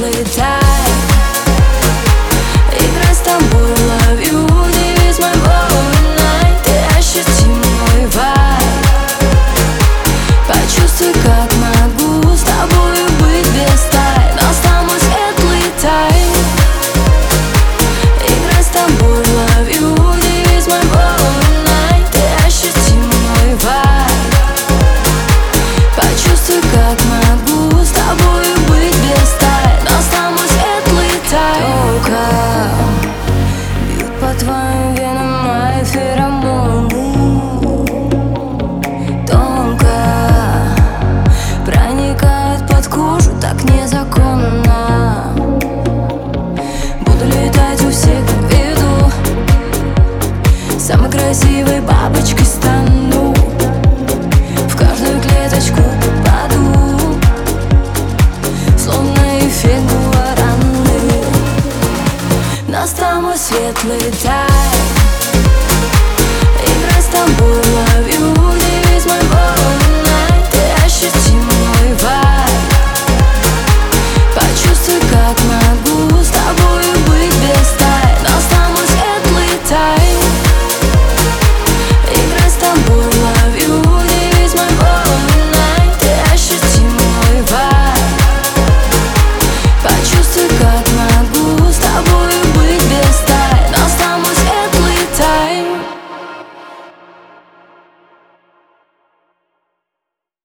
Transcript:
светлый тай. Играй с тобой, love you, девиз моего night. Ты ощути мой вайб. Почувствуй, как могу с тобой быть без тайн. Оставлю светлый тай. Играй с тобой, love you, девиз моего night. Ты ощути мой вайб. Почувствуй, как могу с тобой быть без тайн. Оставлю светлый тай. Тока бьют по твоим венам мои феромоны. Тонко проникает под кожу, так незаконно. Буду летать у всех в виду, самой красивой бабочкой стану. В каждую клеточку попаду, словно эффект гуараны. Настал мой светлый тай. Играй с тобой, love you, девиз моего night. Ты ощути